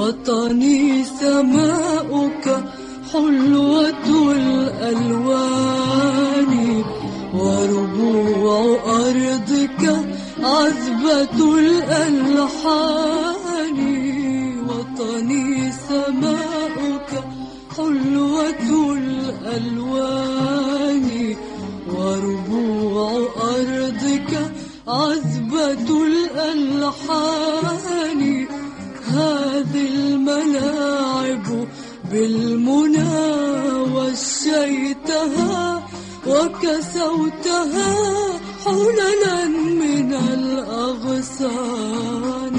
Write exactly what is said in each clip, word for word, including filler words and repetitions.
وطني سماؤك حلوة الألوان، وربوع أرضك عذبة الألحان. وطني سماؤك حلوة الألوان، وربوع أرضك عذبة الألحان. هذه الملاعب بالمنى وشيتها وكسوتها حللا من الأغصان.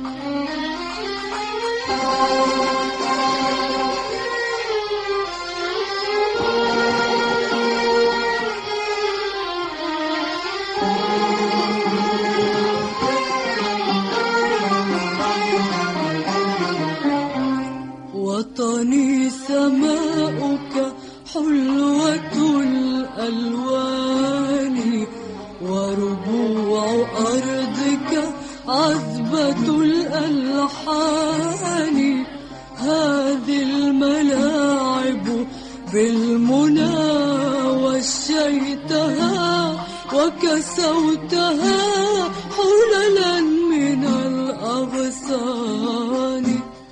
وطني سماؤك حلوة الألوان، وربوع أرضك عذبة الألحان. هذه الملاعب بالمنى وشيتها وكسوتها حللا من الأغصان.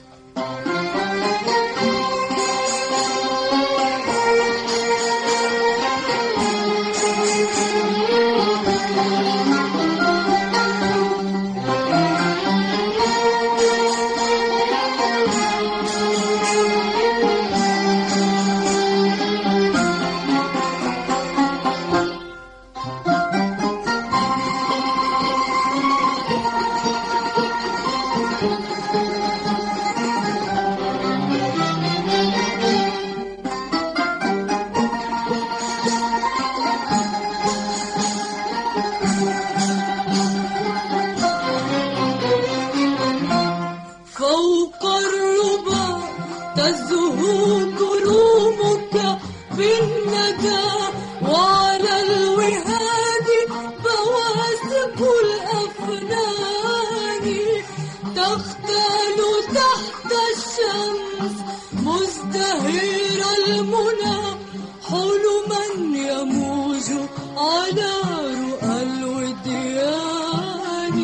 فوق الربا تزهو كرومك بالندى، وعلى الوهاد بواسق الأفنان. تختال تحت الشمس مزدهر المنى، حلما يموج على رؤى الوديان.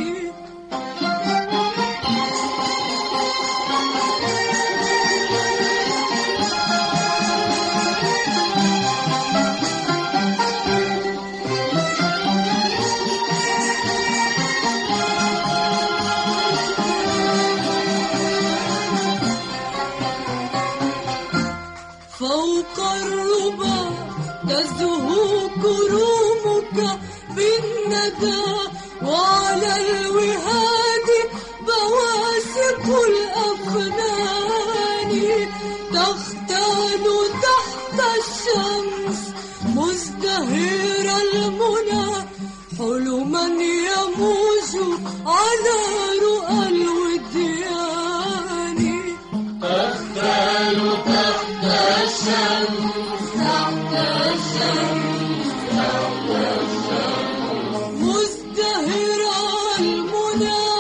فوق الربا تزهو كرومك بالندى، وعلى الوهاد بواسق الأفنان. تختال تحت الشمس مزدهر المنى، حلما يموج على رؤى الوديان. تختال تحت الشمس تحت الشمس تحت الشمس مزدهر المنى،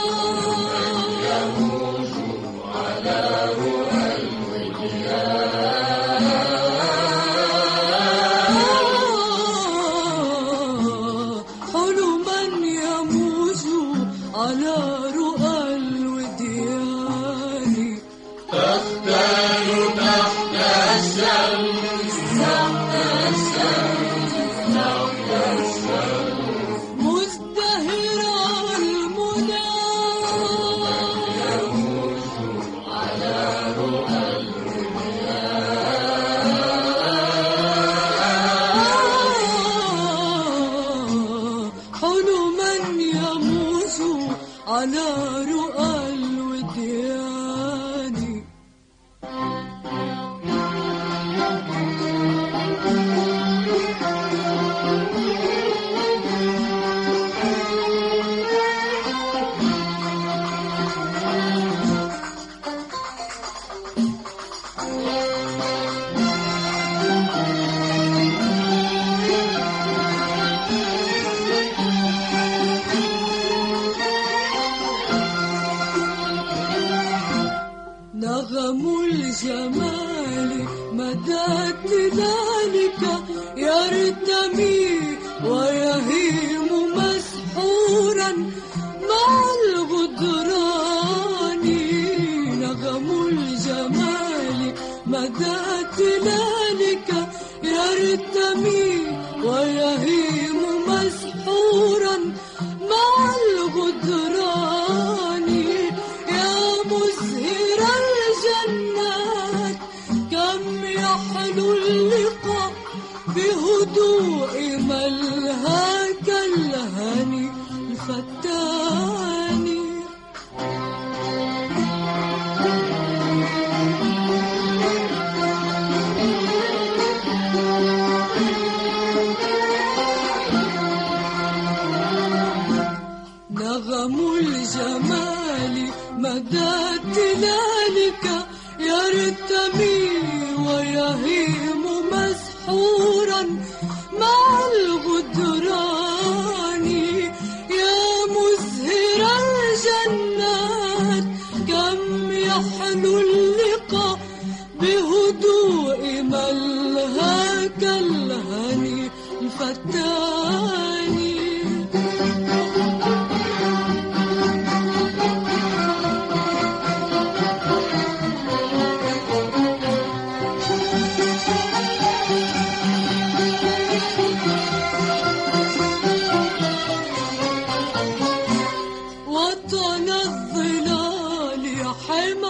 يموج على رؤى الوديان. حلما يموج على رؤى الوديان. تختال تحت الشمس تحت الشمس تحت الشمس مزدهر المنى، يموج على رؤى الوديان. حلما يموج على رؤى الوديان. نغم الجمال مدى تلالك يرتمي ويهيم مسحورا مع الغدران. نغم الجمال مدى تلالك يرتمي ويهيم مسحورا مع الغدران. يا مزهر الجنات كم يحلو اللقاء بهدوء ملهاك الهني الفتاني. نغم الجمال مدى تلالك يرتمي ويهيم مسحورا مع الغدران. يا مزهر الجنات كم يحلو اللقاء بهدوء ملهاك الهني الفتاني. وطن الظلال حمى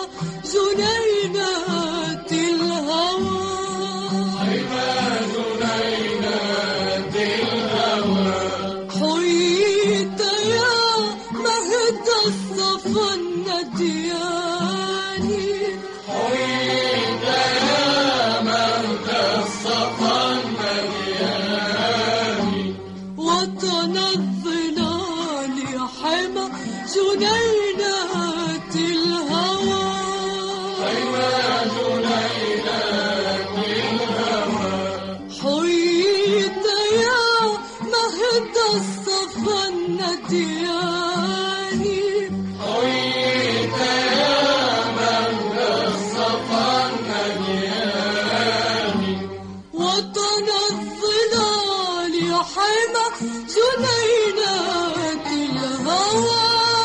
جنينات الهوى. حمى جنينات الهوى. حييت يا مهد الصفا النديان. حييت يا مهد الصفا النديان. وطن الظلال حمى جنينات الهوى. حمى جنينات الهوى. حييت يا مهد الصفا النديان. حييت يا مهد الصفا النديان. وطن الظلال حمى جنينات الهوى.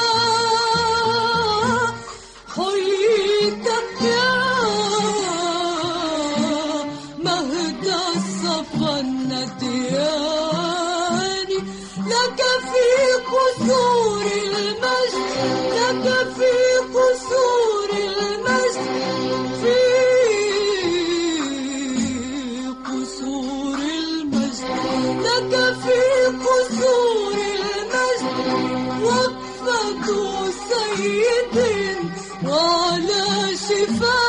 حييت يا مهد الصفا النديان. لك في قصور المجد، لك في قصور المجد، في قصور المجد، لك في قصور المجد وقفة سيد وعلى شفاه